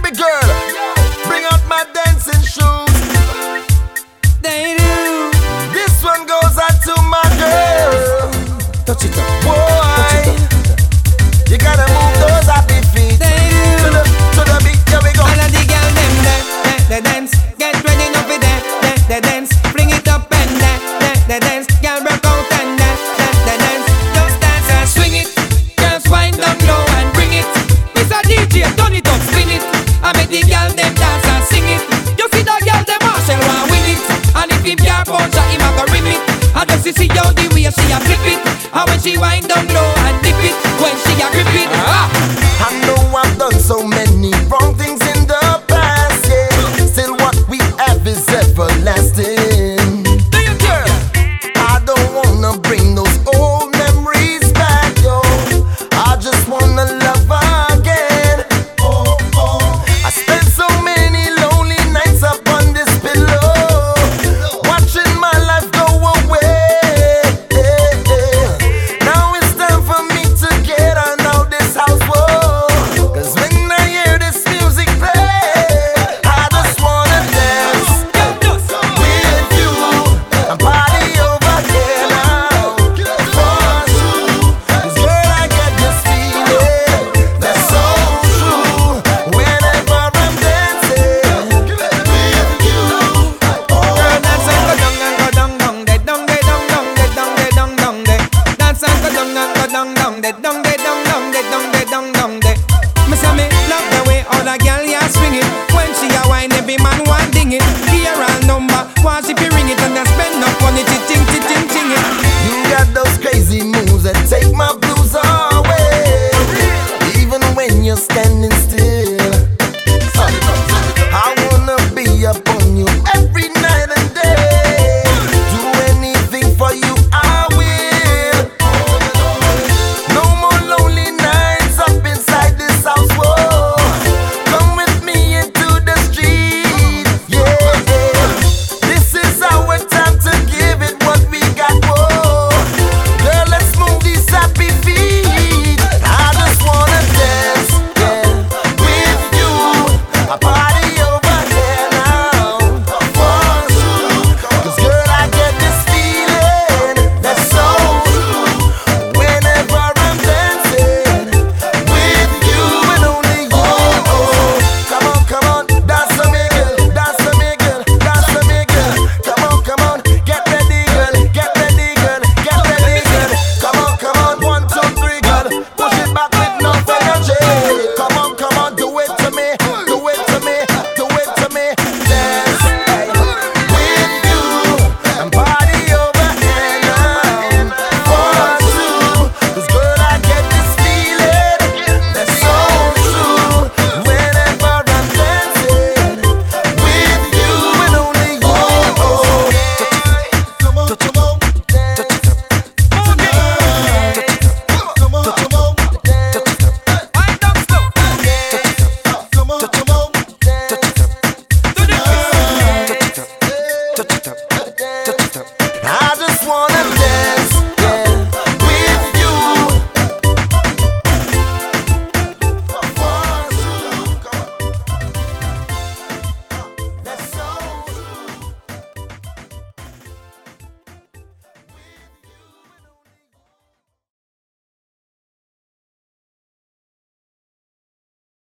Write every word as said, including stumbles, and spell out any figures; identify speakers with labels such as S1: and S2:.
S1: baby girl, bring out my dancing shoes.
S2: They do.
S1: This one goes out to my girl.
S2: Touch it up.
S1: Boy, you gotta move those happy feet.
S2: They do.
S1: To the, to the beat, here we go.
S2: All of the girl them there, there, they dance. Get ready now for that, there, they dance. Bring it up and there, there, they dance. Girl rock out and there, there, they dance. Just dance and swing it. Girls wind down low and bring it. Mister D J, turn it up, spin it. I make the girl them dance and sing it. You see that girl them Marshall want win it. And if him can't punch her, him a go rim it. And just to see how the way she a flip it. And when she wind down low and dip it. When she a grip it. Ah.
S1: I know I've done so many wrong things in the past, yeah. Still what we have is everlasting. Do you girl? I don't wanna bring those old memories back, yo. I just wanna love again. Oh, oh. I spent so many lonely nights up on this pillow, watching my life go away. Now it's time for me to get out of this house, whoa. Cause when I hear this music play, I just wanna dance with you and party over here now. For you, 'cause girl, I get this feeling that's so true. Whenever I'm dancing with you,
S2: Girl, dance and go down and go down down, de down de down down, de down de down down de. Dance and go down and go down down, de down de down down, de down de down down de. Me say me love the way all the girl ya swing it. When she a whine, every man want ding it. Hear her number, watch if you ring it and then spend up on it, ting ting ting ting it.
S1: you got those crazy moves that take my blues away. Even when you're standing still.